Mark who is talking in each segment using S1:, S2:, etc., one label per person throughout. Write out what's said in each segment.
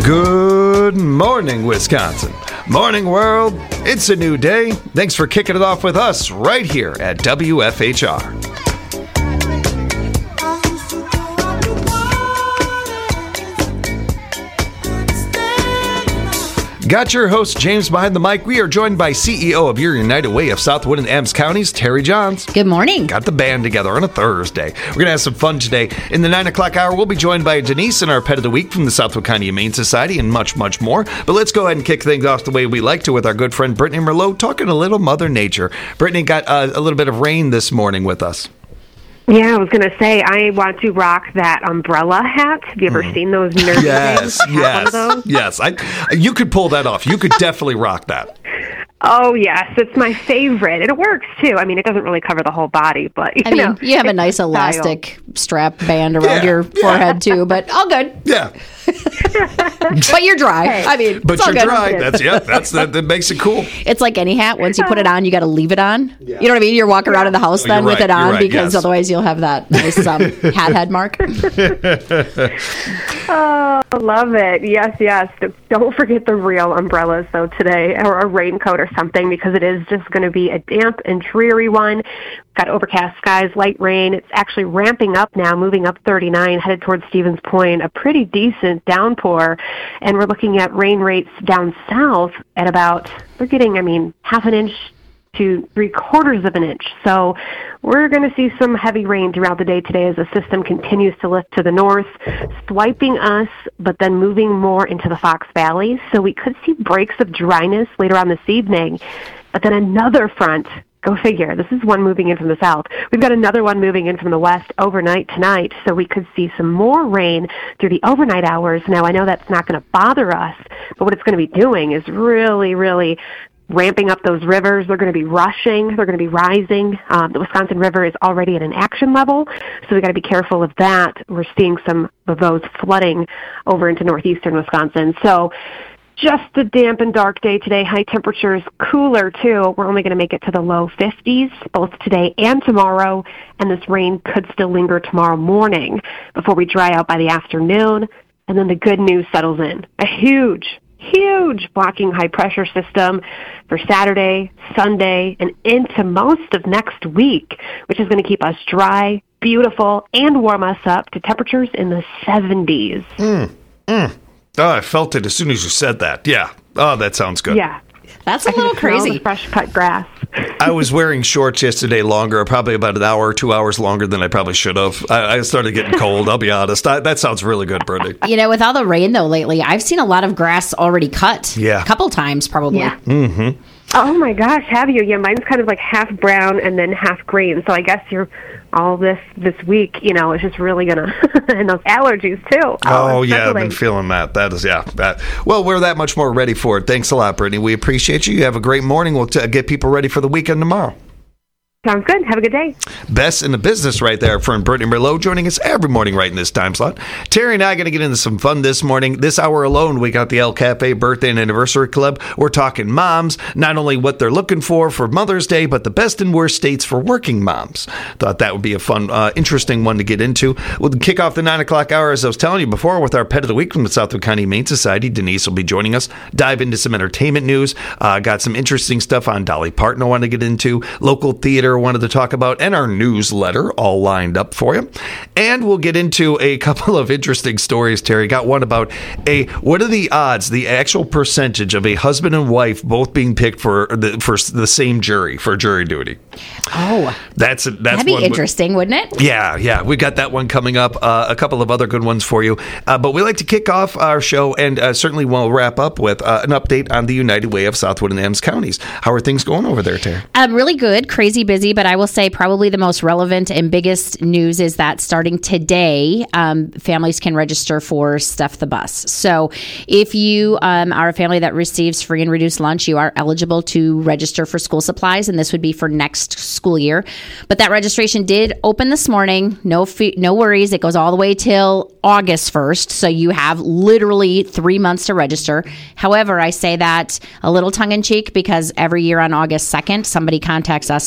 S1: Good morning, Wisconsin. Morning, world. It's a new day. Thanks for kicking it off with us right here at WFHR. Got your host, James, behind the mic. We are joined by CEO of your United Way of Southwood and Adams Counties, Terry Johns.
S2: Good morning.
S1: Got the band together on a Thursday. We're going to have some fun today. In the 9 o'clock hour, we'll be joined by Denise and our Pet of the Week from the Southwood County Humane Society and much, much more. But let's go ahead and kick things off the way we like to with our good friend Brittany Merlot, talking a little Mother Nature. Brittany got a little bit of rain this morning with us.
S3: Yeah, I was going to say, I want to rock that umbrella hat. Have you ever seen those nurses?
S1: Yes. You could pull that off. You could definitely rock that.
S3: Oh, yes. It's my favorite. And it works, too. I mean, it doesn't really cover the whole body, but, you know.
S2: You have a nice elastic strap band around your forehead, too, but all good.
S1: Yeah.
S2: But you're dry. Hey.
S1: But
S2: it's all
S1: you're
S2: good.
S1: dry. That makes it cool.
S2: It's like any hat. Once you put it on, you got to leave it on. Yeah. You know what I mean? You're walking around in the house then with it on because otherwise you'll have that nice hat head mark.
S3: Oh, love it. Yes. Don't forget the real umbrellas, though, today, or a raincoat or something, because it is just going to be a damp and dreary one. Got overcast skies, light rain. It's actually ramping up now, moving up 39, headed towards Stevens Point, a pretty decent downpour. And we're looking at rain rates down south at about, they're getting, half an inch to 3/4 of an inch. So we're going to see some heavy rain throughout the day today as the system continues to lift to the north, swiping us, but then moving more into the Fox Valley. So we could see breaks of dryness later on this evening. But then another front, go figure, this is one moving in from the south. We've got another one moving in from the west overnight tonight, so we could see some more rain through the overnight hours. Now, I know that's not going to bother us, but what it's going to be doing is really, really ramping up those rivers. They're going to be rushing. They're going to be rising. The Wisconsin River is already at an action level, so we've got to be careful of that. We're seeing some of those flooding over into northeastern Wisconsin. So just a damp and dark day today. High temperatures, cooler too. We're only going to make it to the low 50s both today and tomorrow, and this rain could still linger tomorrow morning before we dry out by the afternoon. And then the good news settles in. A huge blocking high-pressure system for Saturday, Sunday, and into most of next week, which is going to keep us dry, beautiful, and warm us up to temperatures in the 70s.
S1: Oh, I felt it as soon as you said that. Yeah. Oh, that sounds good.
S3: Yeah.
S2: That's a little crazy.
S3: Fresh cut grass.
S1: I was wearing shorts yesterday longer, probably about an hour or 2 hours longer than I probably should have. I started getting cold, I'll be honest. That sounds really good, Brittany.
S2: With all the rain, though, lately, I've seen a lot of grass already cut.
S1: Yeah.
S2: A couple times, probably.
S3: Yeah. Mm-hmm. Oh, my gosh, have you? Yeah, mine's kind of like half brown and then half green. So I guess you're all this week, it's just really going to, and those allergies, too.
S1: Oh yeah, I've been feeling that. That is, well, we're that much more ready for it. Thanks a lot, Brittany. We appreciate you. You have a great morning. We'll get people ready for the weekend tomorrow.
S3: Sounds good. Have a good day.
S1: Best in the business right there, friend Brittany Merlot, joining us every morning right in this time slot. Terry and I are going to get into some fun this morning. This hour alone, we got the El Cafe Birthday and Anniversary Club. We're talking moms, not only what they're looking for Mother's Day, but the best and worst states for working moms. Thought that would be a fun, interesting one to get into. We'll kick off the 9 o'clock hour, as I was telling you before, with our Pet of the Week from the Southwood County Humane Society. Denise will be joining us. Dive into some entertainment news. Got some interesting stuff on Dolly Parton I want to get into. Local theater I wanted to talk about, and our newsletter all lined up for you. And we'll get into a couple of interesting stories, Terry. Got one about what are the odds, the actual percentage of a husband and wife both being picked for the same jury, for jury duty.
S2: Oh.
S1: That'd
S2: be interesting, wouldn't it?
S1: Yeah. We got that one coming up. A couple of other good ones for you. But we like to kick off our show, and certainly we'll wrap up with an update on the United Way of Southwood and Adams counties. How are things going over there, Terry?
S2: Really good. Crazy busy, but I will say probably the most relevant and biggest news is that starting today, families can register for Stuff the Bus. So if you are a family that receives free and reduced lunch, you are eligible to register for school supplies, and this would be for next school year. But that registration did open this morning. No worries. It goes all the way till August 1st. So you have literally 3 months to register. However, I say that a little tongue in cheek because every year on August 2nd, somebody contacts us and says,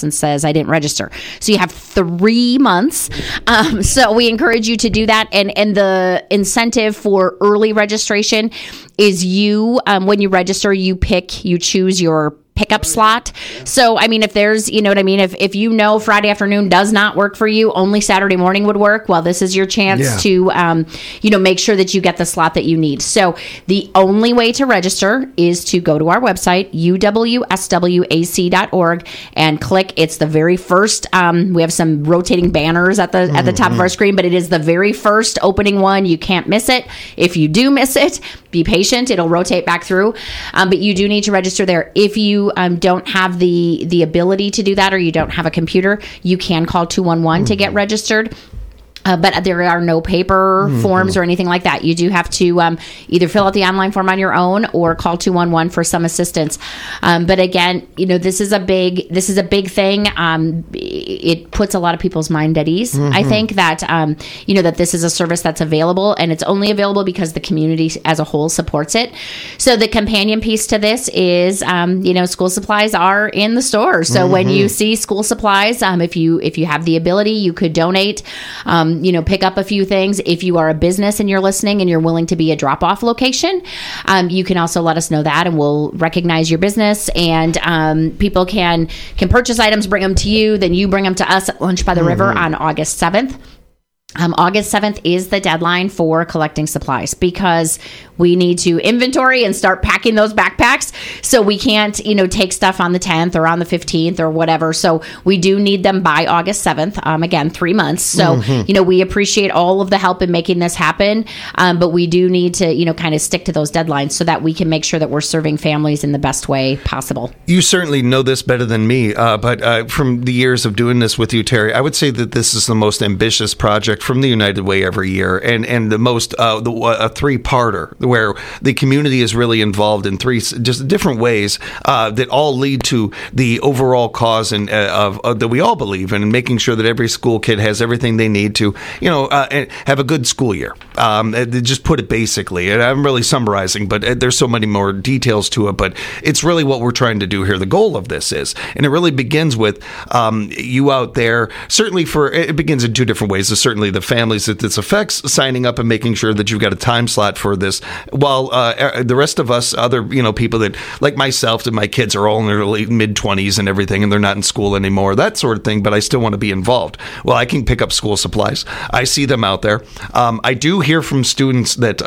S2: because I didn't register. So you have 3 months. So we encourage you to do that. And the incentive for early registration is when you register, you choose your pickup slot. So, I mean, if there's, you know what I mean? If you know Friday afternoon does not work for you, only Saturday morning would work, well, this is your chance to, make sure that you get the slot that you need. So the only way to register is to go to our website, uwswac.org, and click. It's the very first, we have some rotating banners at the top of our screen, but it is the very first opening one. You can't miss it. If you do miss it, be patient. It'll rotate back through. But you do need to register there. If you don't have the ability to do that, or you don't have a computer, you can call 211 to get registered. But there are no paper forms or anything like that. You do have to either fill out the online form on your own or call 211 for some assistance. But again, this is a big thing. It puts a lot of people's mind at ease. I think that that this is a service that's available, and it's only available because the community as a whole supports it. So the companion piece to this is school supplies are in the store. So when you see school supplies, if you have the ability, you could donate. Pick up a few things. If you are a business and you're listening and you're willing to be a drop-off location, you can also let us know that, and we'll recognize your business. And people can purchase items, bring them to you, then you bring them to us at Lunch by the River on August 7th. August 7th is the deadline for collecting supplies because we need to inventory and start packing those backpacks. So we can't, take stuff on the 10th or on the 15th or whatever. So we do need them by August 7th. Again, 3 months. So, we appreciate all of the help in making this happen. But we do need to, kind of stick to those deadlines so that we can make sure that we're serving families in the best way possible.
S1: You certainly know this better than me. But from the years of doing this with you, Terry, I would say that this is the most ambitious project from the United Way every year, and the most a three-parter where the community is really involved in three just different ways that all lead to the overall cause and that we all believe in, and making sure that every school kid has everything they need to have a good school year. Just put it basically, and I'm really summarizing, but there's so many more details to it. But it's really what we're trying to do here. The goal of this is, and it really begins with you out there. Certainly, it begins in two different ways. There's certainly the families that this affects, signing up and making sure that you've got a time slot for this, while the rest of us, other people that like myself and my kids are all in their late mid-20s and everything, and they're not in school anymore, that sort of thing, but I still want to be involved. Well, I can pick up school supplies. I see them out there. I do hear from students that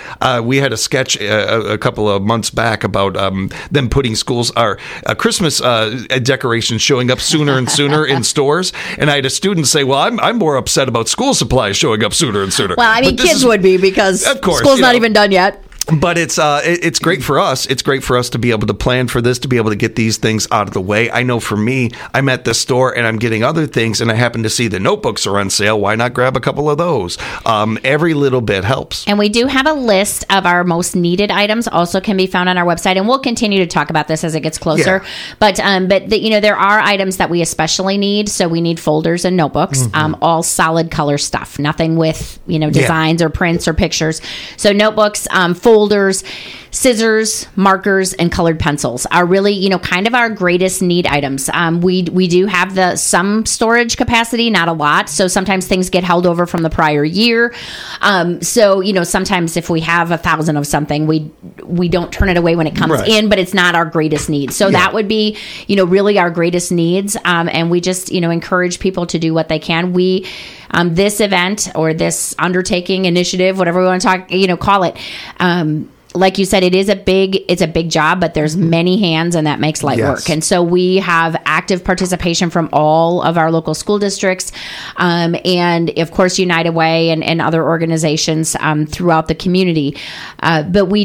S1: we had a sketch a couple of months back about them putting Christmas decorations showing up sooner and sooner in stores, and I had a student say, well, I'm more upset about school supplies showing up sooner and sooner.
S2: Well, I mean, kids would be, because of course, school's not even done yet.
S1: But it's great for us. It's great for us to be able to plan for this, to be able to get these things out of the way. I know for me, I'm at the store and I'm getting other things, and I happen to see the notebooks are on sale. Why not grab a couple of those? Every little bit helps. And
S2: we do have a list of our most needed items, also can be found on our website, and we'll continue to talk about this as it gets closer. Yeah. But there are items that we especially need. So we need folders and notebooks, all solid color stuff, nothing with designs or prints or pictures. So notebooks, folders, scissors, markers, and colored pencils are really, kind of our greatest need items. We do have some storage capacity, not a lot. So sometimes things get held over from the prior year. Sometimes if we have 1,000 of something, we don't turn it away when it comes in, but it's not our greatest need. So that would be, really our greatest needs. And we just, encourage people to do what they can. This event or this undertaking, initiative, whatever we want to call it, like you said, it's a big job, but there's many hands, and that makes light work. And so we have active participation from all of our local school districts, and of course United Way and other organizations throughout the community. But we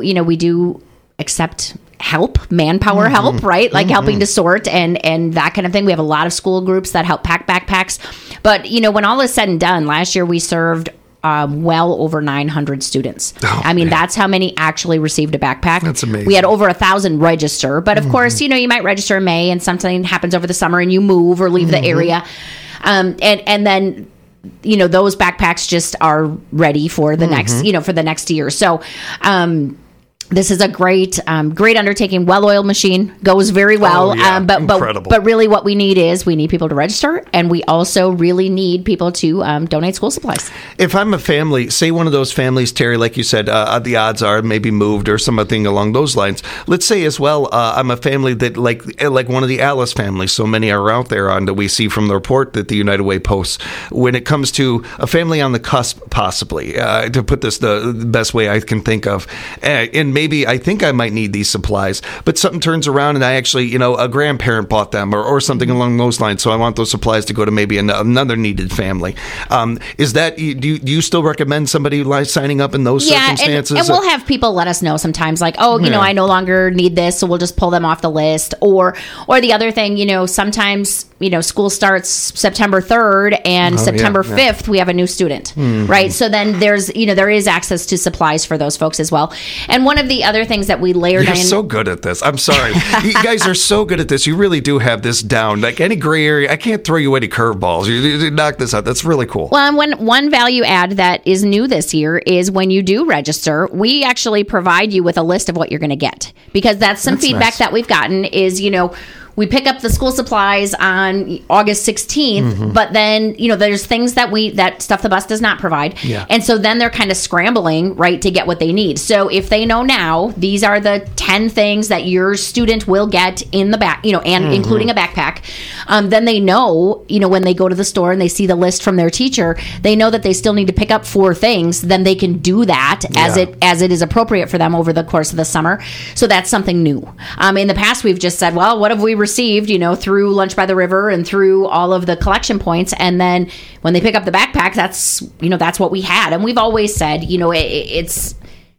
S2: do accept help, manpower help, right? Like helping to sort and that kind of thing. We have a lot of school groups that help pack backpacks. But, when all is said and done, last year we served well over 900 students. That's how many actually received a backpack. That's amazing. We had over 1,000 register, but of course, you might register in May and something happens over the summer and you move or leave the area. And then those backpacks just are ready for the next, for the next year. So, This is a great undertaking. Well-oiled machine, goes very well.
S1: Oh, yeah.
S2: Incredible. But really, what we need people to register, and we also really need people to donate school supplies.
S1: If I'm a family, say one of those families, Terry, like you said, the odds are maybe moved or something along those lines. Let's say as well, I'm a family that like one of the Alice families. So many are out there on that we see from the report that the United Way posts. When it comes to a family on the cusp, possibly to put this the best way I can think of, and maybe I think I might need these supplies, but something turns around and I actually, a grandparent bought them or something along those lines. So I want those supplies to go to maybe another needed family. Is that, do you still recommend somebody signing up in those circumstances?
S2: And we'll have people let us know sometimes like, I no longer need this, so we'll just pull them off the list. Or the other thing, sometimes, school starts September 3rd and September 5th, we have a new student, right? So then there is access to supplies for those folks as well. And one of the other things that we layered in.
S1: You're so good at this. I'm sorry. You guys are so good at this. You really do have this down. Like any gray area, I can't throw you any curveballs. You knock this out. That's really cool.
S2: Well, and one value add that is new this year is when you do register, we actually provide you with a list of what you're going to get. Because that's some feedback
S1: nice.
S2: That we've gotten is, we pick up the school supplies on August 16th, but then, there's things that Stuff the Bus does not provide.
S1: Yeah.
S2: And so then they're kind of scrambling, right, to get what they need. So if they know now, these are the 10 things that your student will get in the back, and including a backpack, then they know, when they go to the store and they see the list from their teacher, they know that they still need to pick up 4 things, then they can do that as it is appropriate for them over the course of the summer. So that's something new. In the past, we've just said, well, what have we received, through Lunch by the River and through all of the collection points. And then when they pick up the backpack, that's what we had. And we've always said, it's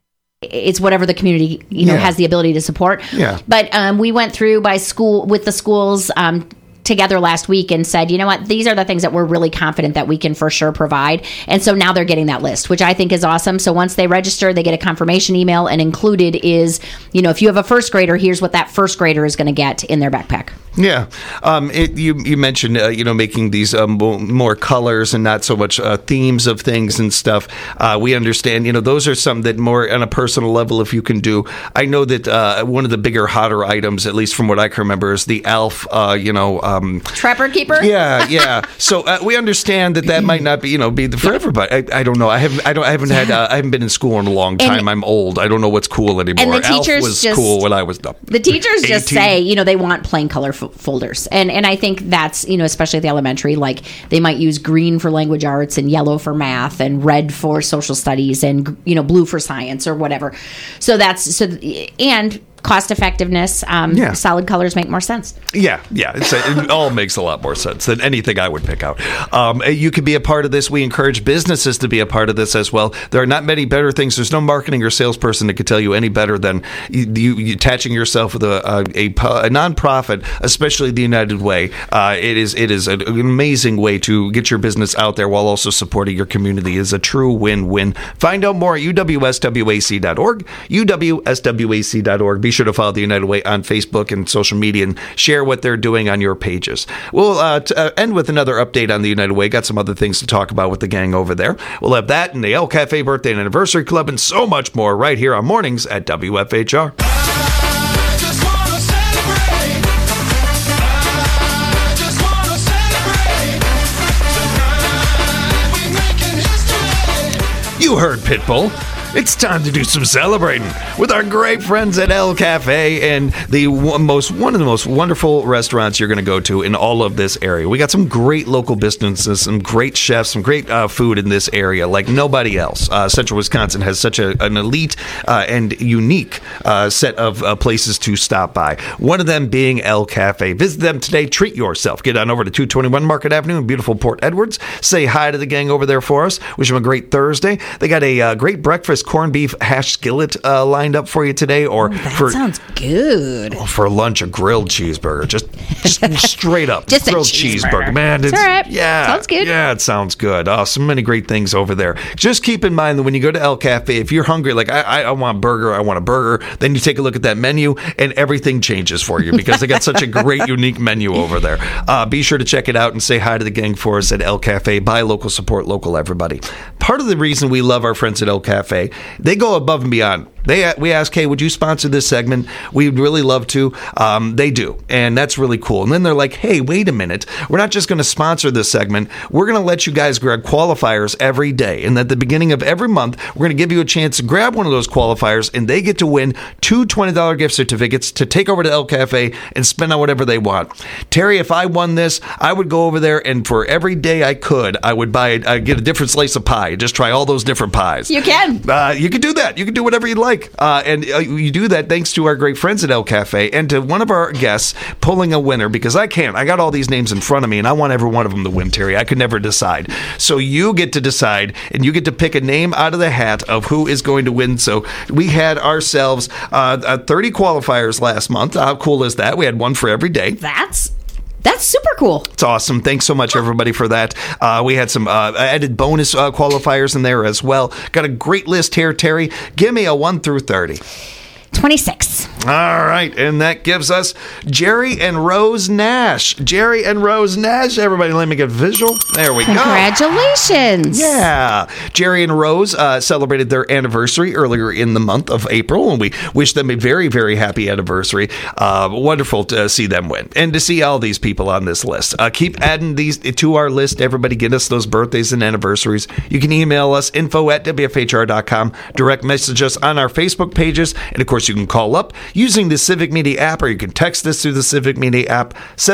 S2: whatever the community, has the ability to support.
S1: Yeah.
S2: But we went through with the schools together last week and said, you know what, these are the things that we're really confident that we can for sure provide. And so now they're getting that list, which I think is awesome. So once they register, they get a confirmation email, and included is, if you have a first grader, here's what that first grader is going to get in their backpack.
S1: Yeah. You mentioned, making these more colors and not so much themes of things and stuff. We understand, those are some that more on a personal level, if you can do. I know that one of the bigger, hotter items, at least from what I can remember, is the ALF,
S2: Trapper Keeper?
S1: Yeah. So we understand that might not be, be for everybody. I don't know. I haven't been in school in a long time. I'm old. I don't know what's cool anymore.
S2: And the teachers
S1: ALF was cool when I was dumb.
S2: The teachers just say, they want plain color folders. And I think that's, especially at the elementary, like they might use green for language arts and yellow for math and red for social studies and, blue for science or whatever. And cost effectiveness, solid colors make more sense.
S1: Yeah. It all makes a lot more sense than anything I would pick out. You can be a part of this. We encourage businesses to be a part of this as well. There are not many better things. There's no marketing or salesperson that could tell you any better than you attaching yourself with a nonprofit, especially the United Way. It is an amazing way to get your business out there while also supporting your community. It is a true win-win. Find out more at uwswac.org, uwswac.org. Be sure to follow the United Way on Facebook and social media and share what they're doing on your pages. We'll end with another update on the United Way. Got some other things to talk about with the gang over there. We'll have that and the El Cafe Birthday and Anniversary Club and so much more right here on Mornings at WFHR. You heard Pitbull. It's time to do some celebrating with our great friends at El Cafe and one of the most wonderful restaurants you're going to go to in all of this area. We got some great local businesses, some great chefs, some great food in this area like nobody else. Central Wisconsin has such an elite and unique set of places to stop by. One of them being El Cafe. Visit them today. Treat yourself. Get on over to 221 Market Avenue in beautiful Port Edwards. Say hi to the gang over there for us. Wish them a great Thursday. They got a great breakfast corned beef hash skillet lined up for you today, or
S2: that sounds good.
S1: For lunch, a grilled cheeseburger, just straight up,
S2: just
S1: grilled
S2: a cheeseburger.
S1: Man,
S2: it's all right.
S1: Yeah,
S2: sounds good.
S1: Yeah, it sounds good. So many great things over there. Just keep in mind that when you go to El Cafe, if you're hungry, like I want a burger, then you take a look at that menu and everything changes for you because they got such a great, unique menu over there. Be sure to check it out and say hi to the gang for us at El Cafe. Buy local, support local, everybody. Part of the reason we love our friends at El Cafe They go above and beyond. We ask, hey, would you sponsor this segment? We'd really love to. They do, and that's really cool. And then they're like, hey, wait a minute. We're not just going to sponsor this segment. We're going to let you guys grab qualifiers every day. And at the beginning of every month, we're going to give you a chance to grab one of those qualifiers, and they get to win 2 $20 gift certificates to take over to El Cafe and spend on whatever they want. Terry, if I won this, I would go over there, and for every day I could, I would get a different slice of pie. Just try all those different pies.
S2: You can.
S1: You can do that. You can do whatever you like. And you do that thanks to our great friends at El Cafe and to one of our guests pulling a winner, because I can't. I got all these names in front of me, and I want every one of them to win, Terry. I could never decide. So you get to decide, and you get to pick a name out of the hat of who is going to win. So we had ourselves 30 qualifiers last month. How cool is that? We had one for every day.
S2: That's super cool.
S1: It's awesome. Thanks so much, everybody, for that. We had some added bonus qualifiers in there as well. Got a great list here, Terry. Give me a 1 through 30.
S2: 26.
S1: All right, and that gives us Jerry and Rose Nash. Jerry and Rose Nash. Everybody, let me get visual. There we go.
S2: Congratulations.
S1: Yeah. Jerry and Rose celebrated their anniversary earlier in the month of April, and we wish them a very, very happy anniversary. Wonderful to see them win and to see all these people on this list. Keep adding these to our list. Everybody, get us those birthdays and anniversaries. You can email us, info@wfhr.com, direct message us on our Facebook pages, and of course, you can call up using the Civic Media app, or you can text us through the Civic Media app,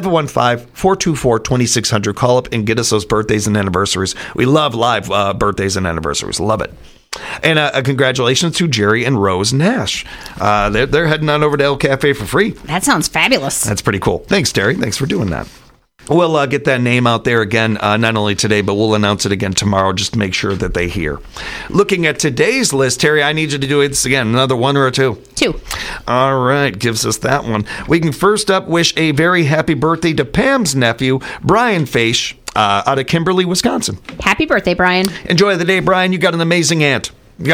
S1: 715-424-2600. Call up and get us those birthdays and anniversaries. We love live birthdays and anniversaries. Love it. And congratulations to Jerry and Rose Nash. They're heading on over to El Cafe for free.
S2: That sounds fabulous.
S1: That's pretty cool. Thanks, Terry. Thanks for doing that. We'll get that name out there again, not only today, but we'll announce it again tomorrow just to make sure that they hear. Looking at today's list, Terry, I need you to do this again. Another 1 or a 2?
S2: 2.
S1: All right, gives us that one. We can first up wish a very happy birthday to Pam's nephew, Brian Faish, out of Kimberly, Wisconsin.
S2: Happy birthday, Brian.
S1: Enjoy the day, Brian. You got an amazing aunt.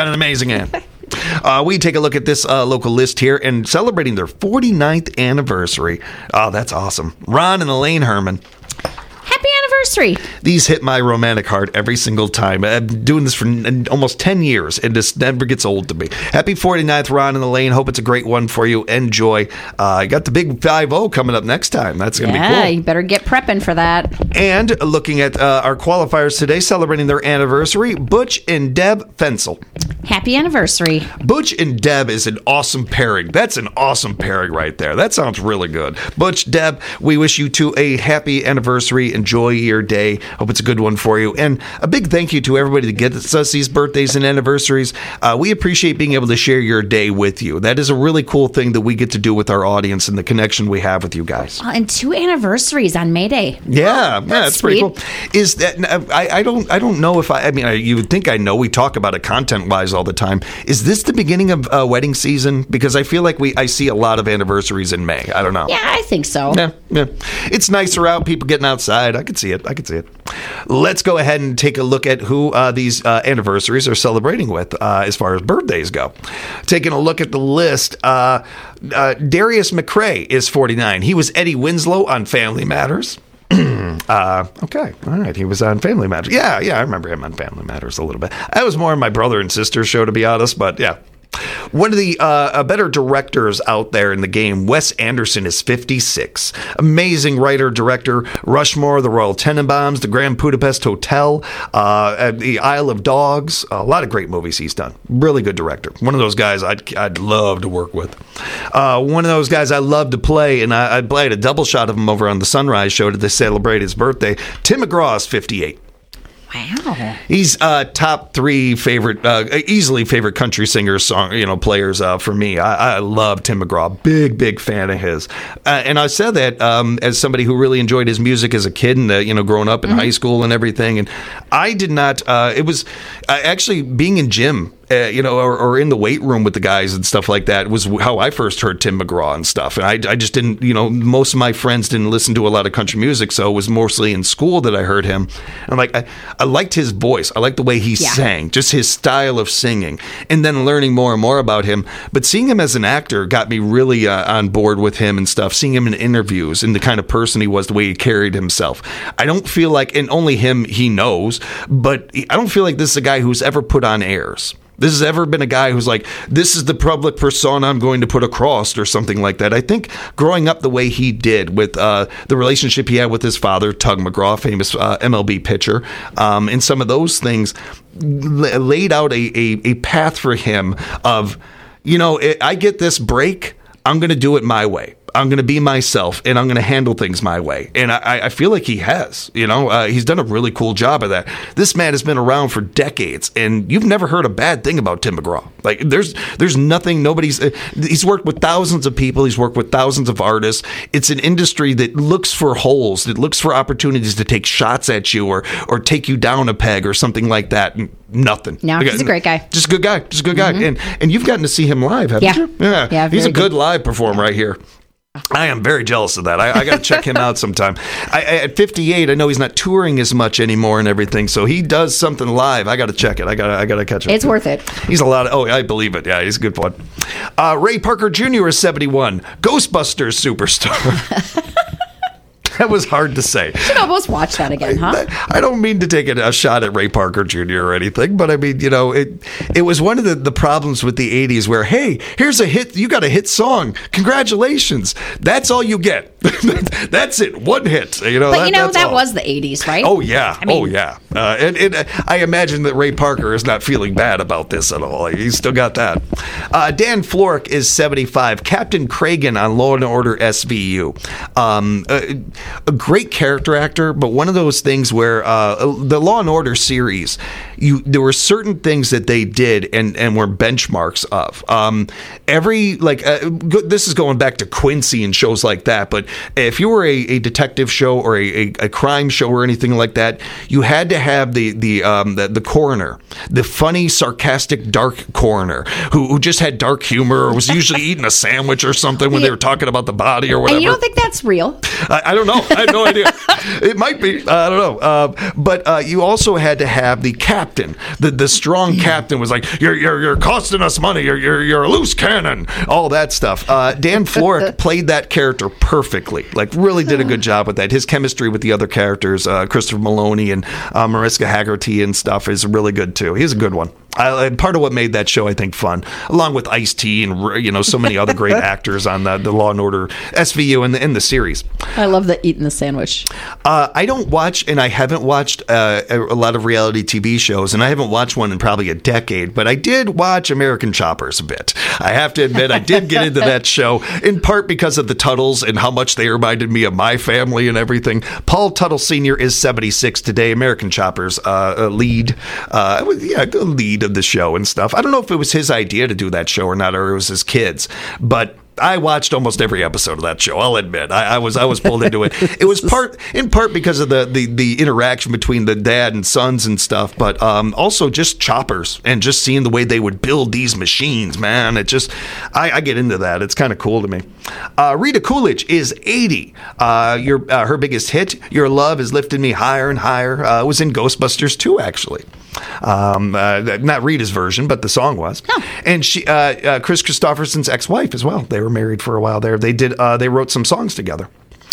S1: We take a look at this local list here and celebrating their 49th anniversary. Oh, that's awesome. Ron and Elaine Herman.
S2: Happy anniversary.
S1: These hit my romantic heart every single time. I've been doing this for almost 10 years, and this never gets old to me. Happy 49th, Ron and Elaine. Hope it's a great one for you. Enjoy. I got the big 5-0 coming up next time. That's going to be cool.
S2: Yeah, you better get prepping for that.
S1: And looking at our qualifiers today, celebrating their anniversary, Butch and Deb Fensel.
S2: Happy anniversary.
S1: Butch and Deb is an awesome pairing. That's an awesome pairing right there. That sounds really good. Butch, Deb, we wish you two a happy anniversary. Enjoy your day. Hope it's a good one for you. And a big thank you to everybody that gets us these birthdays and anniversaries. We appreciate being able to share your day with you. That is a really cool thing that we get to do with our audience and the connection we have with you guys.
S2: And 2 anniversaries on May Day.
S1: Yeah, that's pretty cool. Is that I don't know if I mean you would think I know. We talk about it content wise all the time. Is this the beginning of wedding season? Because I feel like I see a lot of anniversaries in May. I don't know.
S2: Yeah, I think so.
S1: Yeah. It's nicer out. People getting outside. I could see it. Let's go ahead and take a look at who these anniversaries are celebrating with as far as birthdays go. Taking a look at the list, Darius McCrae is 49. He was Eddie Winslow on Family Matters. Okay. All right. He was on Family Matters. Yeah. I remember him on Family Matters a little bit. That was more my brother and sister show, to be honest, but yeah. One of the better directors out there in the game, Wes Anderson, is 56. Amazing writer, director, Rushmore, The Royal Tenenbaums, The Grand Budapest Hotel, The Isle of Dogs. A lot of great movies he's done. Really good director. One of those guys I'd love to work with. One of those guys I love to play, and I played a double shot of him over on the Sunrise show to celebrate his birthday. Tim McGraw is 58.
S2: Wow.
S1: He's top 3 favorite, easily favorite country singers, players for me. I love Tim McGraw. Big fan of his. And I said that as somebody who really enjoyed his music as a kid and, growing up in high school and everything. And I did not, it was actually being in gym. Or in the weight room with the guys and stuff like that was how I first heard Tim McGraw and stuff. And I just didn't, most of my friends didn't listen to a lot of country music, so it was mostly in school that I heard him. And I'm like, I liked his voice. I liked the way he sang, just his style of singing. And then learning more and more about him. But seeing him as an actor got me really on board with him and stuff. Seeing him in interviews and the kind of person he was, the way he carried himself. I don't feel like, and only him he knows, but I don't feel like this is a guy who's ever put on airs. this has ever been a guy who's like, this is the public persona I'm going to put across or something like that. I think growing up the way he did with the relationship he had with his father, Tug McGraw, famous MLB pitcher, and some of those things laid out a path for him of, I get this break, I'm going to do it my way. I'm going to be myself, and I'm going to handle things my way. And I feel like he has. He's done a really cool job of that. This man has been around for decades, and you've never heard a bad thing about Tim McGraw. Like, there's nothing, he's worked with thousands of people. He's worked with thousands of artists. It's an industry that looks for holes. It looks for opportunities to take shots at you or take you down a peg or something like that. Nothing.
S2: No, he's a great guy.
S1: Just a good guy. Mm-hmm. And you've gotten to see him live, haven't you?
S2: Yeah.
S1: He's a good live performer right here. I am very jealous of that. I got to check him out sometime. At 58, I know he's not touring as much anymore and everything, so he does something live. I got to check it. I got to catch it.
S2: It's worth it.
S1: He's a lot of, I believe it. Yeah, he's a good one. Ray Parker Jr. is 71. Ghostbusters superstar. That was hard to say.
S2: You should almost watch that again, huh?
S1: I don't mean to take a shot at Ray Parker Jr. or anything, but I mean, it was one of the problems with the 80s where, hey, here's a hit. You got a hit song. Congratulations. That's all you get. That's it. One hit.
S2: But that was the 80s, right?
S1: Oh, yeah. And I imagine that Ray Parker is not feeling bad about this at all. He's still got that. Dan Florek is 75. Captain Kragen on Law & Order SVU. A great character actor, but one of those things where the Law & Order series, there were certain things that they did and were benchmarks of. This is going back to Quincy and shows like that, but if you were a detective show or a crime show or anything like that, you had to have the coroner, the funny, sarcastic, dark coroner who just had dark humor or was usually eating a sandwich or something when they were talking about the body or whatever.
S2: And you don't think that's real?
S1: I don't know. I have no idea. It might be. I don't know. But you also had to have the captain. The strong captain was like, you're costing us money. You're a loose cannon. All that stuff. Dan Florek played that character perfectly. Like, really did a good job with that. His chemistry with the other characters, Christopher Maloney and Mariska Hargitay and stuff, is really good too. He's a good one. Part of what made that show, I think, fun, along with Ice-T and so many other great actors on the Law & Order SVU in the series.
S2: I love the eating the sandwich.
S1: I don't watch, and I haven't watched a lot of reality TV shows, and I haven't watched one in probably a decade, but I did watch American Choppers a bit. I have to admit, I did get into that show, in part because of the Tuttles and how much they reminded me of my family and everything. Paul Tuttle Sr. is 76 today, American Choppers lead of the show and stuff. I don't know if it was his idea to do that show or not, or it was his kids, but I watched almost every episode of that show. I'll admit, I was pulled into it. It was in part because of the interaction between the dad and sons and stuff, but also just choppers and just seeing the way they would build these machines. Man, I get into that. It's kind of cool to me. Rita Coolidge is 80. Her biggest hit, "Your Love Is Lifting Me Higher and Higher," was in Ghostbusters 2, actually. Not Rita's version, but the song was. Oh. And she, Chris Christopherson's ex-wife as well. They were married for a while there. They wrote some songs together.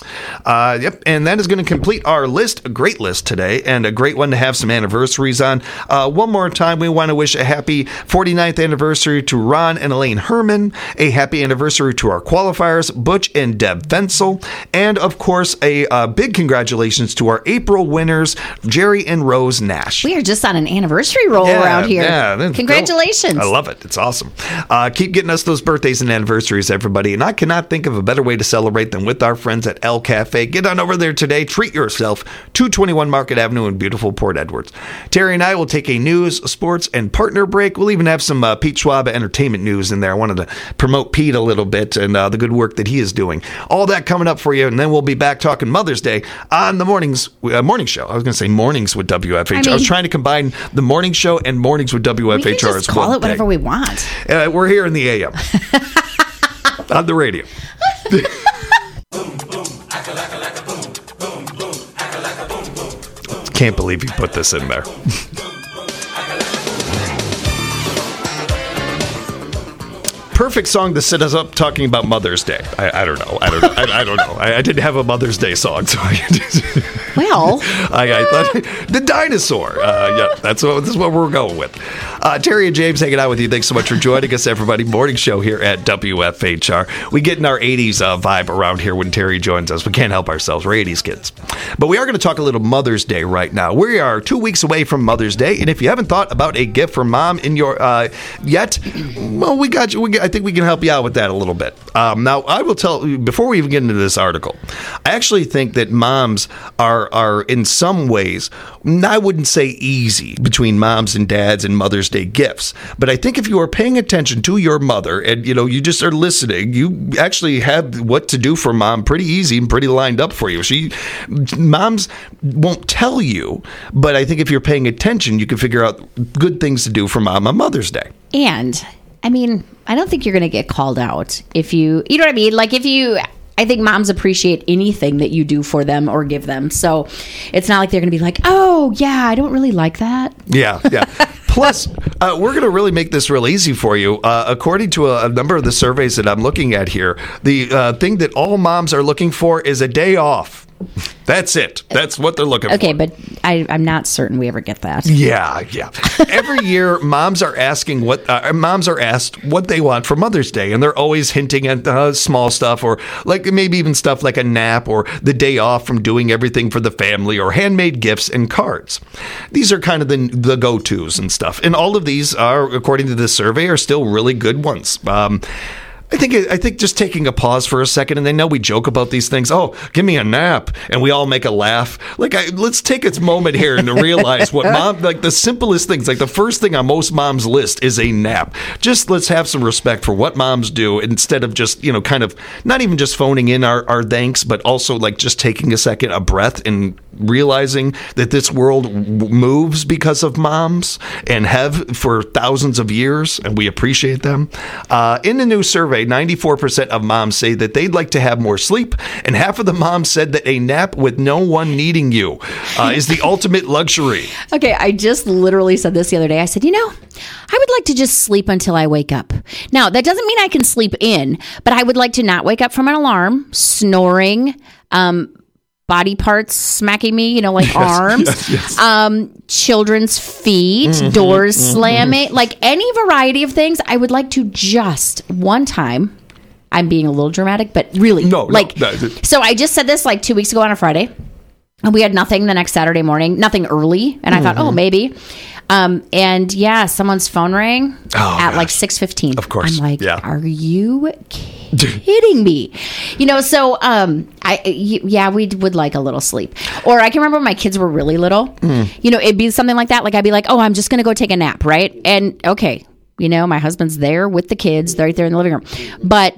S1: And that is going to complete our list. A great list today, and a great one to have some anniversaries on. One more time, we want to wish a happy 49th anniversary to Ron and Elaine Herman, a happy anniversary to our qualifiers, Butch and Deb Venzel, and of course, a big congratulations to our April winners, Jerry and Rose Nash.
S2: We are just on an anniversary roll around here. Yeah, congratulations.
S1: I love it. It's awesome. Keep getting us those birthdays and anniversaries, everybody. And I cannot think of a better way to celebrate than with our friends at El Cafe. Get on over there today. Treat yourself. 221 Market Avenue in beautiful Port Edwards. Terry and I will take a news, sports, and partner break. We'll even have some Pete Schwab entertainment news in there. I wanted to promote Pete a little bit and the good work that he is doing. All that coming up for you, and then we'll be back talking Mother's Day on the morning show. I was going to say mornings with WFHR. I was trying to combine the morning show and mornings with WFHR. We can
S2: just call it whatever we want.
S1: We're here in the AM. On the radio. Can't believe you put this in there. Perfect song to set us up talking about Mother's Day. I don't know. I don't know. I didn't have a Mother's Day song, so I thought the dinosaur. Yeah, this is what we're going with. Terry and James hanging out with you. Thanks so much for joining us, everybody. Morning show here at WFHR. We get in our 80s vibe around here when Terry joins us. We can't help ourselves. We're 80s kids. But we are going to talk a little Mother's Day right now. We are 2 weeks away from Mother's Day, and if you haven't thought about a gift for mom in your yet, well, we got you. I think we can help you out with that a little bit. Now, I will tell you, before we even get into this article, I actually think that moms are in some ways, I wouldn't say easy between moms and dads and Mother's Day gifts, but I think if you are paying attention to your mother and you just are listening, you actually have what to do for mom pretty easy and pretty lined up for you. Moms won't tell you, but I think if you're paying attention, you can figure out good things to do for mom on Mother's Day.
S2: And I mean, I don't think you're going to get called out if you know what I mean? Like I think moms appreciate anything that you do for them or give them. So it's not like they're going to be like, oh, yeah, I don't really like that.
S1: Yeah. Plus, we're going to really make this real easy for you. According to a number of the surveys that I'm looking at here, the thing that all moms are looking for is a day off. That's it. That's what they're looking for.
S2: Okay, but I'm not certain we ever get that.
S1: Yeah. Every year, moms are asked what they want for Mother's Day, and they're always hinting at small stuff, or like maybe even stuff like a nap or the day off from doing everything for the family, or handmade gifts and cards. These are kind of the go-tos and stuff, and all of these are, according to this survey, are still really good ones. I think just taking a pause for a second, and they know we joke about these things. Oh, give me a nap, and we all make a laugh. Let's take a moment here and to realize what mom, like the simplest things, like the first thing on most moms' list is a nap. Just let's have some respect for what moms do instead of just kind of not even just phoning in our thanks, but also like just taking a second, a breath, and realizing that this world moves because of moms and have for thousands of years, and we appreciate them. In the new survey, 94% of moms say that they'd like to have more sleep, and half of the moms said that a nap with no one needing you is the ultimate luxury.
S2: Okay, I just literally said this the other day. I said, I would like to just sleep until I wake up. Now, that doesn't mean I can sleep in, but I would like to not wake up from an alarm, snoring, body parts smacking me, like arms, yes. Children's feet, doors slamming, like any variety of things. I would like to just one time. I'm being a little dramatic, but really, no. So I just said this like 2 weeks ago on a Friday, and we had nothing the next Saturday morning, nothing early, and I thought, oh, maybe. And yeah, someone's phone rang at like 6:15.
S1: Of course.
S2: I'm like, are you kidding me? So we would like a little sleep. Or I can remember when my kids were really little, it'd be something like that. Like I'd be like, oh, I'm just going to go take a nap. Right. And okay, my husband's there with the kids. They're right there in the living room. But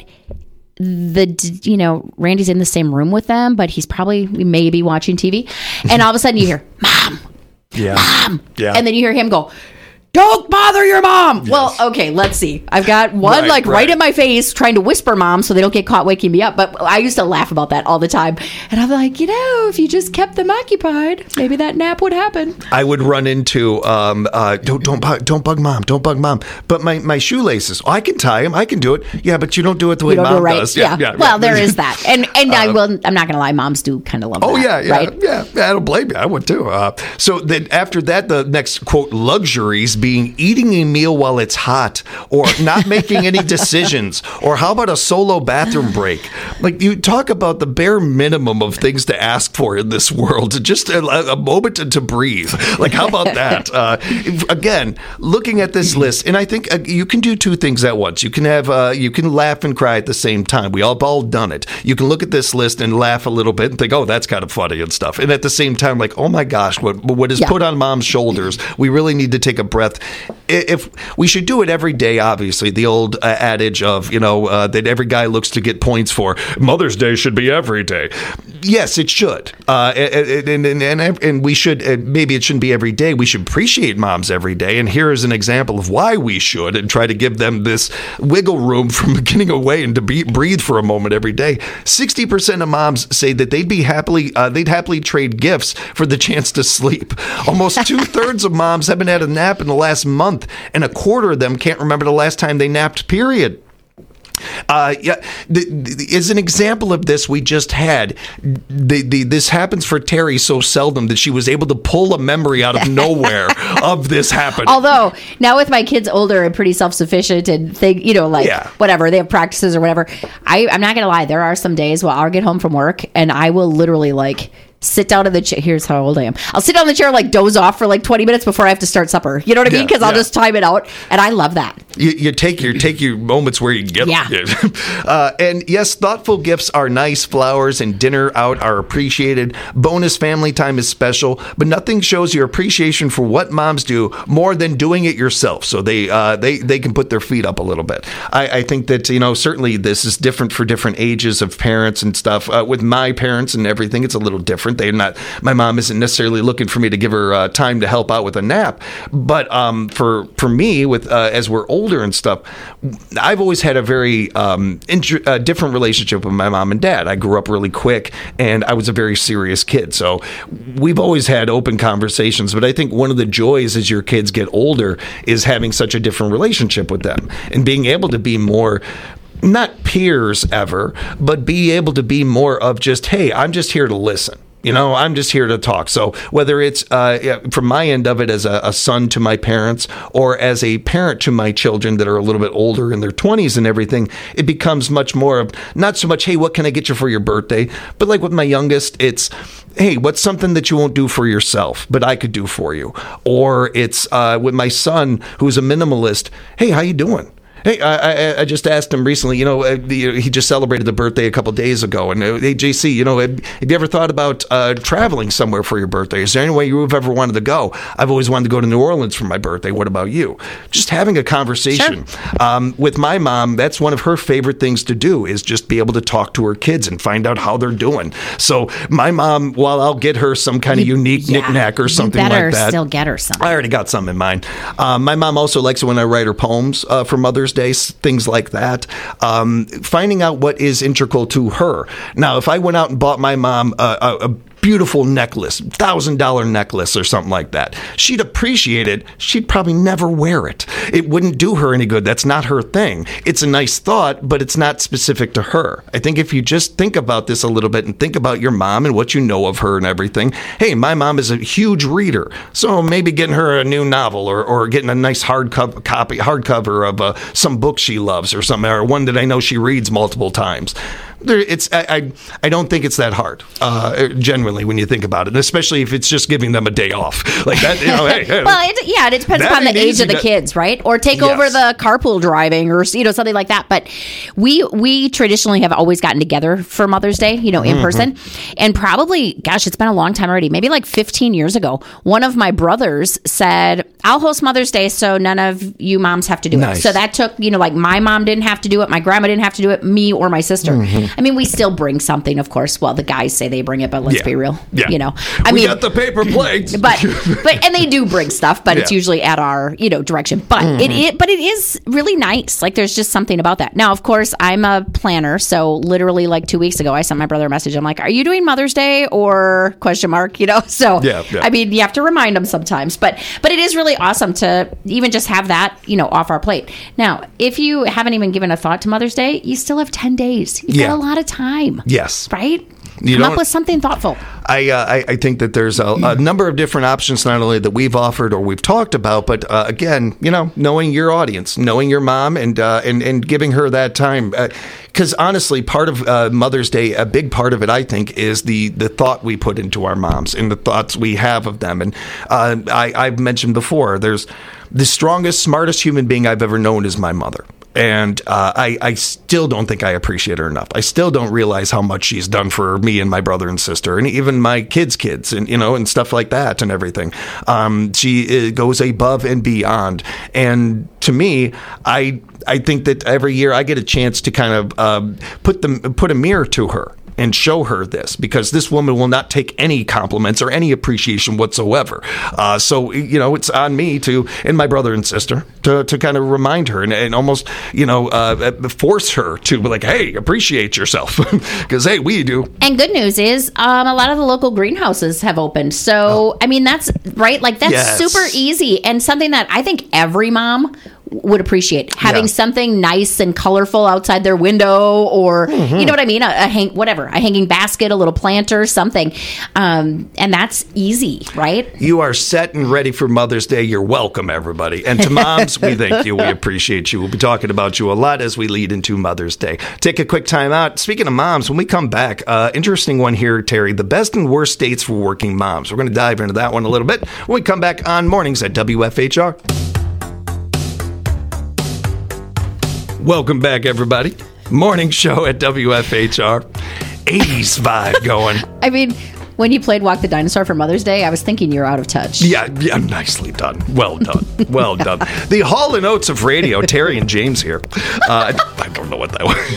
S2: Randy's in the same room with them, but he's maybe watching TV. And all of a sudden you hear, Mom.
S1: Yeah.
S2: Mom.
S1: Yeah.
S2: And then you hear him go, don't bother your mom. Yes. Well, okay, let's see. I've got one right in my face trying to whisper mom so they don't get caught waking me up. But I used to laugh about that all the time. And I'm like, if you just kept them occupied, maybe that nap would happen.
S1: I would run into, don't bug mom. Don't bug mom. But my shoelaces, I can tie them. I can do it. Yeah, but you don't do it the way mom does.
S2: Yeah. Well, there is that. And I'm not going to lie. Moms do kind of love that.
S1: Oh, yeah.
S2: Right?
S1: Yeah. I don't blame you. I would too. So then after that, the next, quote, luxuries being eating a meal while it's hot, or not making any decisions, or how about a solo bathroom break? Like, you talk about the bare minimum of things to ask for in this world, just a moment to breathe. Like, how about that? Again, looking at this list, and I think you can do two things at once. You can have you can laugh and cry at the same time. We all done it. You can look at this list and laugh a little bit and think, oh, that's kind of funny and stuff. And at the same time, like, oh my gosh, what is put on mom's shoulders? We really need to take a breath. If we should do it every day, obviously, the old adage of, that every guy looks to get points for, Mother's Day should be every day. Yes, it should. And we should, maybe it shouldn't be every day. We should appreciate moms every day. And here is an example of why we should, and try to give them this wiggle room from getting away and to breathe for a moment every day. 60% of moms say that they'd happily trade gifts for the chance to sleep. Almost 2/3 of moms haven't had a nap in the last month, and a quarter of them can't remember the last time they napped, period. As an example of this, we just had this happens for Terry so seldom that she was able to pull a memory out of nowhere of this happening.
S2: Although now with my kids older and pretty self-sufficient and whatever, they have practices or whatever. I'm not gonna lie, there are some days where I'll get home from work and I will literally sit down in the chair. Here's how old I am. I'll sit down in the chair and doze off for 20 minutes before I have to start supper. You know what I mean? Because I'll just time it out, and I love that.
S1: You take your moments where you get them. And yes, thoughtful gifts are nice. Flowers and dinner out are appreciated. Bonus family time is special, but nothing shows your appreciation for what moms do more than doing it yourself. So they can put their feet up a little bit. I think that certainly this is different for different ages of parents and stuff. With my parents and everything, it's a little different. My mom isn't necessarily looking for me to give her time to help out with a nap, but for me, with as we're older and stuff, I've always had a very different relationship with my mom and dad. I grew up really quick, and I was a very serious kid, so we've always had open conversations. But I think one of the joys as your kids get older is having such a different relationship with them and being able to be more. Not peers ever, but be able to be more of just, hey, I'm just here to listen. I'm just here to talk. So whether it's from my end of it as a son to my parents or as a parent to my children that are a little bit older in their 20s and everything, it becomes much more of not so much, hey, what can I get you for your birthday? But with my youngest, it's, hey, what's something that you won't do for yourself, but I could do for you? Or it's with my son, who's a minimalist, hey, how you doing? Hey, I just asked him recently, he just celebrated the birthday a couple of days ago. And hey, JC, have you ever thought about traveling somewhere for your birthday? Is there any way you've ever wanted to go? I've always wanted to go to New Orleans for my birthday. What about you? Just having a conversation. Sure. With my mom, that's one of her favorite things to do is just be able to talk to her kids and find out how they're doing. So my mom, while I'll get her some kind of unique knick-knack or something like that.
S2: You better still get her something.
S1: I already got some in mind. My mom also likes it when I write her poems for Mother's Day, things like that. Finding out what is integral to her. Now, if I went out and bought my mom a beautiful necklace, $1,000 necklace or something like that, she'd appreciate it. She'd probably never wear it. It wouldn't do her any good. That's not her thing. It's a nice thought, but it's not specific to her. I think if you just think about this a little bit and think about your mom and what you know of her and everything, hey, my mom is a huge reader, so maybe getting her a new novel or getting a nice hardcover of some book she loves or something, or one that I know she reads multiple times. I don't think it's that hard, genuinely, when you think about it, especially if it's just giving them a day off like that. Hey,
S2: well, it depends upon the age of the kids, right? Or take over the carpool driving, or something like that. But we traditionally have always gotten together for Mother's Day, in person, and probably, gosh, it's been a long time already. Maybe 15 years ago, one of my brothers said, "I'll host Mother's Day, so none of you moms have to do it." So that took, my mom didn't have to do it, my grandma didn't have to do it, me or my sister. Mm-hmm. I mean, we still bring something, of course. Well, the guys say they bring it, but let's be real.
S1: Yeah. We got the paper plates.
S2: but and they do bring stuff, but it's usually at our, direction. But it is really nice. There's just something about that. Now, of course, I'm a planner, so literally 2 weeks ago, I sent my brother a message. I'm like, "Are you doing Mother's Day or question mark?" So I mean, you have to remind them sometimes, but it is really awesome to even just have that, off our plate. Now, if you haven't even given a thought to Mother's Day, you still have 10 days. You've got a lot of time.
S1: Yes.
S2: Right? Come up with something thoughtful.
S1: I think that there's a number of different options, not only that we've offered or we've talked about, but again, knowing your audience, knowing your mom, and giving her that time. Because honestly, part of Mother's Day, a big part of it, I think, is the thought we put into our moms and the thoughts we have of them. And I've mentioned before, there's the strongest, smartest human being I've ever known is my mother. And I still don't think I appreciate her enough. I still don't realize how much she's done for me and my brother and sister, and even my kids' and and stuff like that and everything. She goes above and beyond. And to me, I think that every year I get a chance to kind of put a mirror to her and show her this, because this woman will not take any compliments or any appreciation whatsoever. So, it's on me and my brother and sister to kind of remind her and almost, force her to be like, hey, appreciate yourself. Because, hey, we do.
S2: And good news is a lot of the local greenhouses have opened. So, I mean, that's right. That's super easy and something that I think every mom would appreciate having something nice and colorful outside their window, or you know what I mean, a hanging basket, a little planter, something, and that's easy, right?
S1: You are set and ready for Mother's Day. You're welcome, everybody. And to moms, we thank you. We appreciate you. We'll be talking about you a lot as we lead into Mother's Day. Take a quick time out. Speaking of moms, when we come back, interesting one here, Terry, the best and worst states for working moms. We're going to dive into that one a little bit when we come back on Mornings at WFHR. Welcome back, everybody. Morning show at WFHR. 80s vibe going.
S2: I mean, when you played Walk the Dinosaur for Mother's Day, I was thinking you're out of touch.
S1: Yeah, nicely done. Well done. Well done. The Hall and Oates of radio, Terry and James here. I don't know what that was.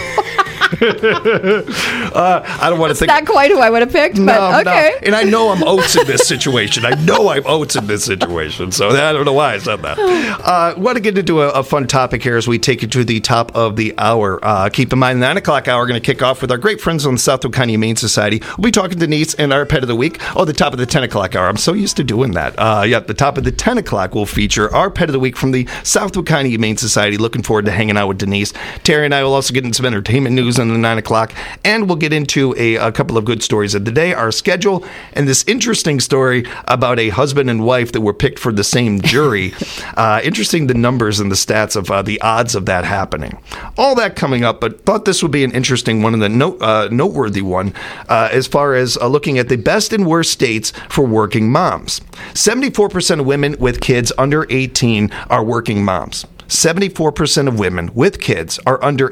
S1: I don't want to think.
S2: Not quite who I would have picked, but okay.
S1: No. And I know I'm Oates in this situation. I know I'm Oates in this situation. So I don't know why I said that. I want to get into a fun topic here as we take you to the top of the hour. Keep in mind, the 9 o'clock hour, we're going to kick off with our great friends on the Southwood County Humane Society. We'll be talking to Denise and our pet of the week. Oh, the top of the 10 o'clock hour. I'm so used to doing that. The top of the 10 o'clock will feature our pet of the week from the Southwood County Humane Society. Looking forward to hanging out with Denise. Terry and I will also get into some entertainment news on the 9 o'clock, and we'll get into a couple of good stories of the day, our schedule, and this interesting story about a husband and wife that were picked for the same jury. Interesting, the numbers and the stats of the odds of that happening. All that coming up, but thought this would be an interesting one and a noteworthy one as far as looking at the best and worst states for working moms. 74% of women with kids under 18 are working moms. 74% of women with kids are under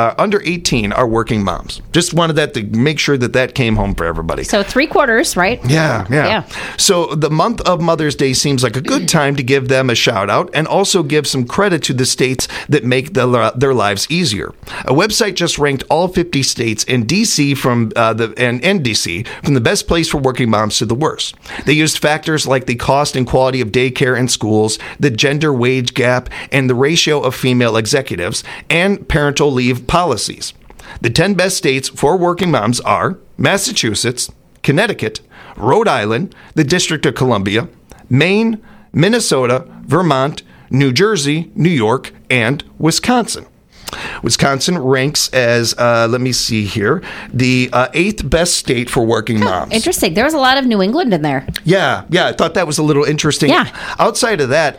S1: 18 are working moms. Just wanted that to make sure that came home for everybody.
S2: So 3/4, right?
S1: Yeah. So the month of Mother's Day seems like a good time to give them a shout out and also give some credit to the states that make their lives easier. A website just ranked all 50 states and DC from DC from the best place for working moms to the worst. They used factors like the cost and quality of daycare and schools, the gender wage gap, and the ratio of female executives, and parental leave policies. The 10 best states for working moms are Massachusetts, Connecticut, Rhode Island, the District of Columbia, Maine, Minnesota, Vermont, New Jersey, New York, and Wisconsin. Wisconsin ranks as, let me see here, the 8th best state for working moms.
S2: Interesting. There was a lot of New England in there.
S1: Yeah. I thought that was a little interesting.
S2: Yeah.
S1: Outside of that,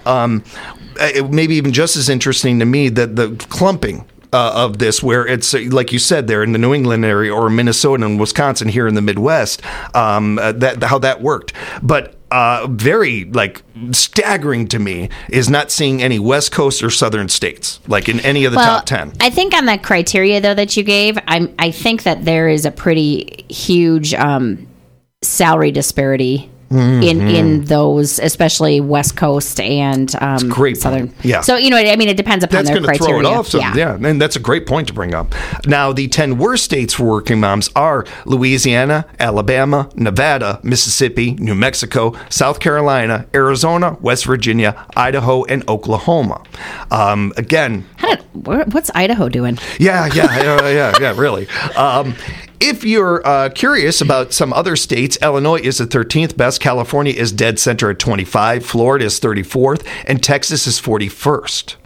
S1: maybe even just as interesting to me, that the clumping of this, where it's like you said there in the New England area or Minnesota and Wisconsin here in the Midwest, how that worked. But very staggering to me is not seeing any West Coast or Southern states like in any of the top 10.
S2: I think on that criteria though that you gave, I think that there is a pretty huge salary disparity. In those, especially West Coast and
S1: great
S2: Southern.
S1: Point. Yeah.
S2: So, it depends upon their criteria.
S1: Throw it off. Yeah, and that's a great point to bring up. Now, the 10 worst states for working moms are Louisiana, Alabama, Nevada, Mississippi, New Mexico, South Carolina, Arizona, West Virginia, Idaho, and Oklahoma. Again,
S2: what's Idaho doing?
S1: Yeah, really. If you're curious about some other states, Illinois is the 13th best, California is dead center at 25, Florida is 34th, and Texas is 41st.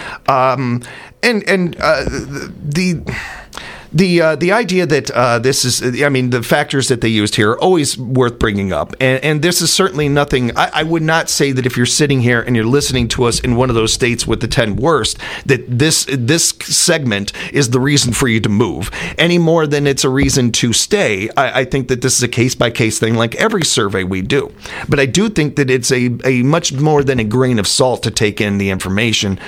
S1: The idea that this is, the factors that they used here are always worth bringing up. And this is certainly nothing. I would not say that if you're sitting here and you're listening to us in one of those states with the 10 worst, that this segment is the reason for you to move any more than it's a reason to stay. I think that this is a case-by-case thing like every survey we do. But I do think that it's a much more than a grain of salt to take in the information.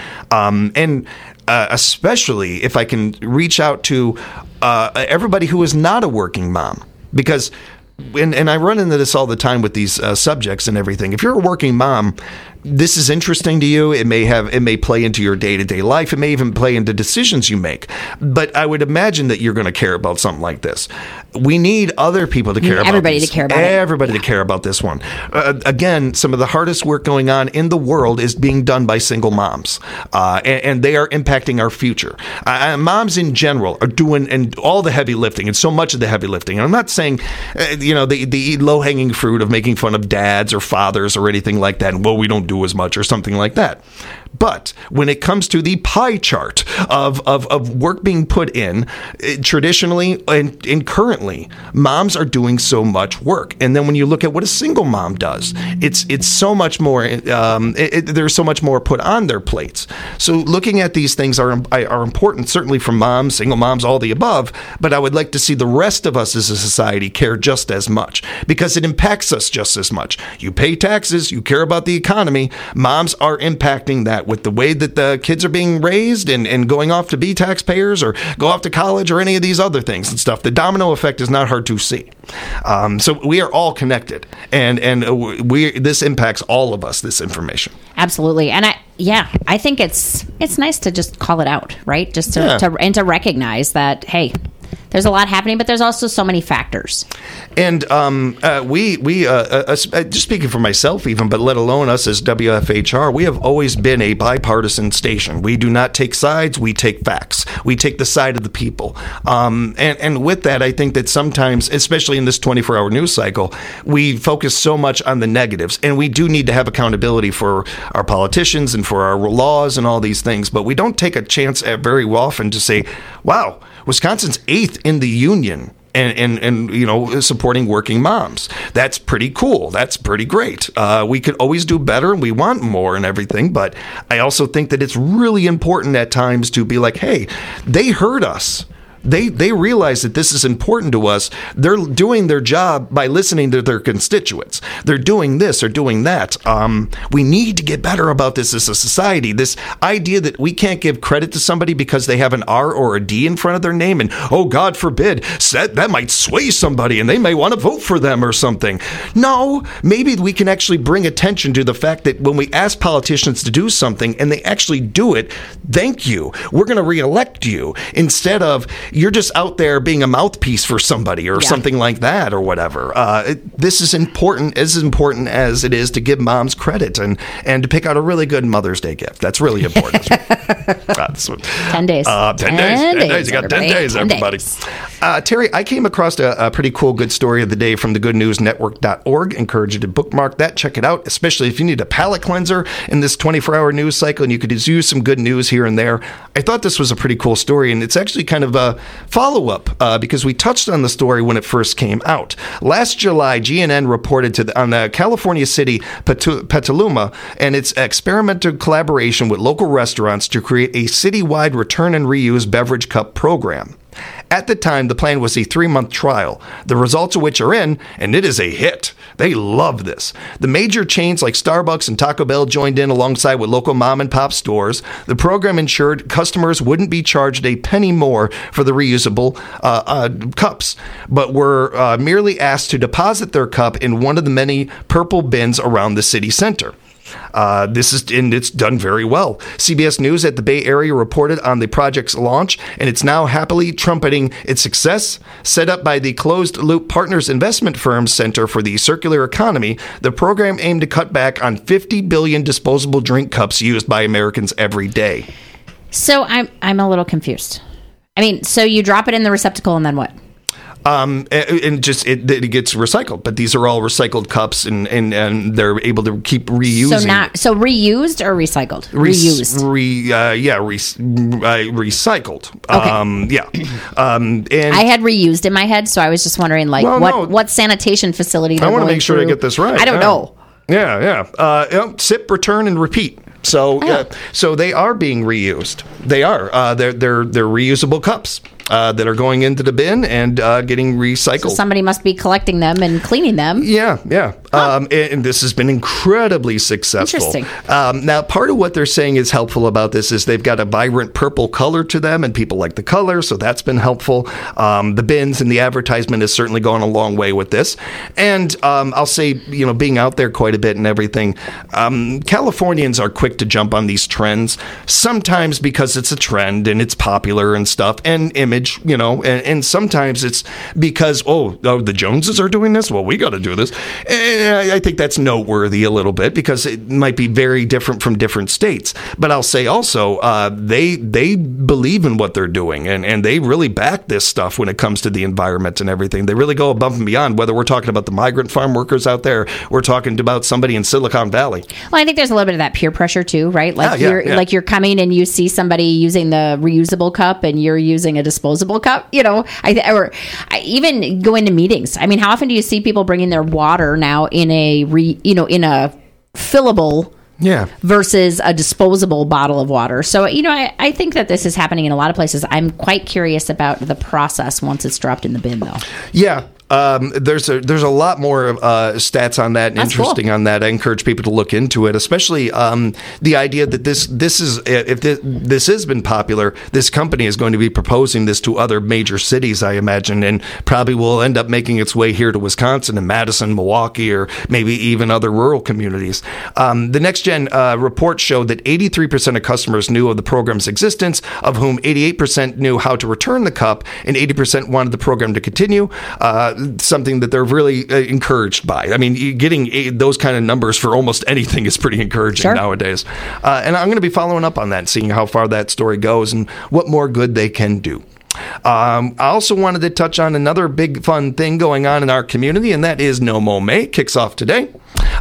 S1: Especially if I can reach out to everybody who is not a working mom, because and I run into this all the time with these subjects and everything. If you're a working mom, this is interesting to you. It may play into your day-to-day life. It may even play into decisions you make. But I would imagine that you're going to care about something like this. we need other people to care about
S2: everybody
S1: these.
S2: to care about it.
S1: Everybody to care about this one. Again, some of the hardest work going on in the world is being done by single moms, and they are impacting our future. Moms in general are doing and all the heavy lifting, and so much of the heavy lifting. And I'm not saying, the low-hanging fruit of making fun of dads or fathers or anything like that. Well, we don't do as much or something like that. But when it comes to the pie chart of work being put in, traditionally and currently, moms are doing so much work. And then when you look at what a single mom does, it's so much more. There's so much more put on their plates. So looking at these things are important, certainly for moms, single moms, all the above. But I would like to see the rest of us as a society care just as much, because it impacts us just as much. You pay taxes, you care about the economy. Moms are impacting that with the way that the kids are being raised and going off to be taxpayers or go off to college or any of these other things and stuff. The domino effect is not hard to see. So we are all connected, and this impacts all of us, this information.
S2: Absolutely. And I think it's nice to just call it out, right? Just to recognize that, hey, there's a lot happening, but there's also so many factors.
S1: And just speaking for myself even, but let alone us as WFHR, we have always been a bipartisan station. We do not take sides. We take facts. We take the side of the people. And with that, I think that sometimes, especially in this 24-hour news cycle, we focus so much on the negatives. And we do need to have accountability for our politicians and for our laws and all these things. But we don't take a chance very often to say, wow, Wisconsin's 8th in the union and supporting working moms. That's pretty cool. That's pretty great. We could always do better, and we want more and everything. But I also think that it's really important at times to be like, hey, they heard us. They realize that this is important to us. They're doing their job by listening to their constituents. They're doing this or doing that. We need to get better about this as a society. This idea that we can't give credit to somebody because they have an R or a D in front of their name, and, oh, God forbid, that might sway somebody and they may want to vote for them or something. No, maybe we can actually bring attention to the fact that when we ask politicians to do something and they actually do it, thank you. We're going to reelect you, instead of you're just out there being a mouthpiece for somebody or something like that or whatever. This is important as it is to give moms credit and to pick out a really good Mother's Day gift. That's really important.
S2: 10 days.
S1: 10 days. You got 10 days, everybody. Terry, I came across a pretty cool good story of the day from thegoodnewsnetwork.org. Encourage you to bookmark that. Check it out, especially if you need a palate cleanser in this 24-hour news cycle and you could use some good news here and there. I thought this was a pretty cool story, and it's actually kind of a follow-up because we touched on the story when it first came out. Last July, GNN reported on the California city Petaluma and its experimental collaboration with local restaurants to create a citywide return and reuse beverage cup program. At the time, the plan was a 3-month trial, the results of which are in, and it is a hit. They love this. The major chains like Starbucks and Taco Bell joined in alongside with local mom-and-pop stores. The program ensured customers wouldn't be charged a penny more for the reusable cups, but were merely asked to deposit their cup in one of the many purple bins around the city center. It's done very well. CBS News at the Bay Area reported on the project's launch, and it's now happily trumpeting its success. Set up by the Closed Loop Partners investment firm's Center for the Circular Economy, the program aimed to cut back on 50 billion disposable drink cups used by Americans every day.
S2: So I'm a little confused. I mean, so you drop it in the receptacle and then what?
S1: And just it gets recycled, but these are all recycled cups, and they're able to keep reusing.
S2: So reused or recycled? Reused.
S1: Recycled.
S2: Okay.
S1: And
S2: I had reused in my head, so I was just wondering, what sanitation facility?
S1: I want to make sure I get this right.
S2: I don't know.
S1: Yeah. Sip, return, and repeat. So, so they are being reused. They are. They're reusable cups that are going into the bin and getting recycled.
S2: So somebody must be collecting them and cleaning them.
S1: Yeah. And this has been incredibly successful.
S2: Interesting.
S1: Now, part of what they're saying is helpful about this is they've got a vibrant purple color to them, and people like the color, so that's been helpful. The bins and the advertisement has certainly gone a long way with this. And I'll say, being out there quite a bit and everything, Californians are quick to jump on these trends, sometimes because it's a trend and it's popular and stuff, and image, and sometimes it's because, the Joneses are doing this? Well, we got to do this. And I think that's noteworthy a little bit because it might be very different from different states. But I'll say also, they believe in what they're doing, and they really back this stuff when it comes to the environment and everything. They really go above and beyond, whether we're talking about the migrant farm workers out there, we're talking about somebody in Silicon Valley.
S2: Well, I think there's a little bit of that peer pressure too, right? Like you're coming and you see somebody using the reusable cup and you're using a disposable cup, or even going to meetings. I mean, how often do you see people bringing their water now in a fillable versus a disposable bottle of water? So, I think that this is happening in a lot of places. I'm quite curious about the process once it's dropped in the bin, though.
S1: Yeah. There's a lot more stats on that and
S2: That's
S1: interesting
S2: cool.
S1: on that. I encourage people to look into it, especially the idea that this is, if this has been popular, this company is going to be proposing this to other major cities, I imagine, and probably will end up making its way here to Wisconsin and Madison, Milwaukee, or maybe even other rural communities. The Next Gen report showed that 83% of customers knew of the program's existence, of whom 88% knew how to return the cup, and 80% wanted the program to continue. Something that they're really encouraged by. I mean, getting those kind of numbers for almost anything is pretty encouraging nowadays. And I'm going to be following up on that, seeing how far that story goes and what more good they can do. I also wanted to touch on another big fun thing going on in our community, and that is No Mow May. Kicks off today.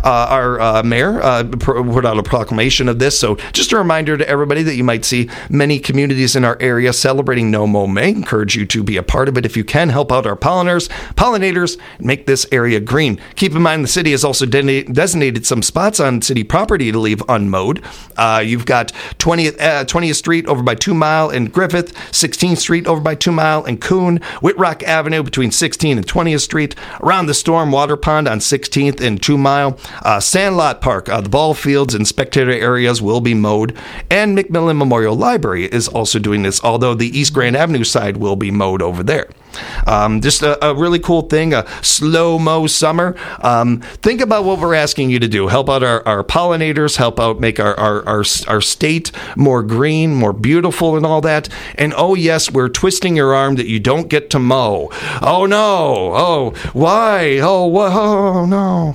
S1: Our mayor put out a proclamation of this. So just a reminder to everybody that you might see many communities in our area celebrating No Mow May. Encourage you to be a part of it if you can. Help out our pollinators, make this area green. Keep in mind the city has also designated some spots on city property to leave unmowed. You've got 20th Street over by 2 Mile in Griffith, 16th Street over by 2 Mile in Coon, Whitrock Avenue between 16th and 20th Street, around the Storm Water Pond on 16th and 2 Mile. Sandlot Park, the ball fields and spectator areas will be mowed, and McMillan Memorial Library is also doing this, although the East Grand Avenue side will be mowed over there. Just a really cool thing, a slow-mo summer. Think about what we're asking you to do. Help out our pollinators, help out make our state more green, more beautiful and all that. And oh yes, we're twisting your arm that you don't get to mow. Oh no. Oh, why? Oh no.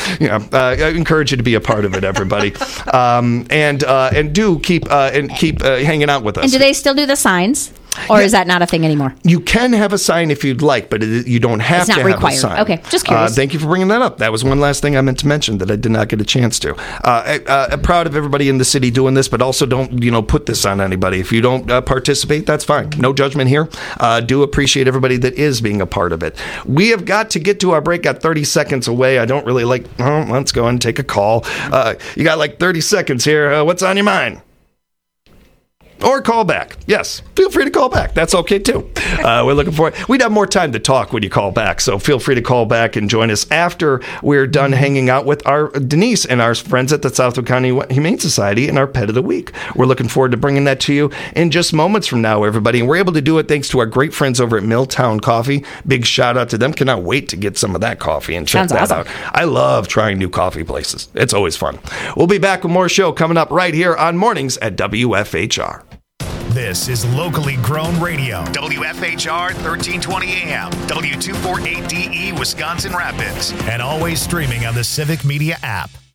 S1: I encourage you to be a part of it, everybody. And do keep hanging out with us.
S2: And do they still do the signs? Or is that not a thing ananymore?
S1: You can have a sign if you'd like, but you don't have to have
S2: required.
S1: A sign.
S2: Okay, just curious.
S1: Thank you for bringing that up. That was one last thing I meant to mention that I did not get a chance to. I'm proud of everybody in the city doing this, but also don't put this on anybody. If you don't participate, that's fine. No judgment here. Do appreciate everybody that is being a part of it. We have got to get to our break. Got 30 seconds away. I don't really let's go and take a call. You got like 30 seconds here. What's on your mind? Or call back. Yes, feel free to call back. That's okay, too. We're looking for it. We'd have more time to talk when you call back, so feel free to call back and join us after we're done hanging out with our Denise and our friends at the Southwood County Humane Society and our Pet of the Week. We're looking forward to bringing that to you in just moments from now, everybody. And we're able to do it thanks to our great friends over at Milltown Coffee. Big shout out to them. Cannot wait to get some of that coffee and check that out. I love trying new coffee places. It's always fun. We'll be back with more show coming up right here on Mornings at WFHR.
S4: This is locally grown radio. WFHR 1320 AM, W248DE, Wisconsin Rapids. And always streaming on the Civic Media app.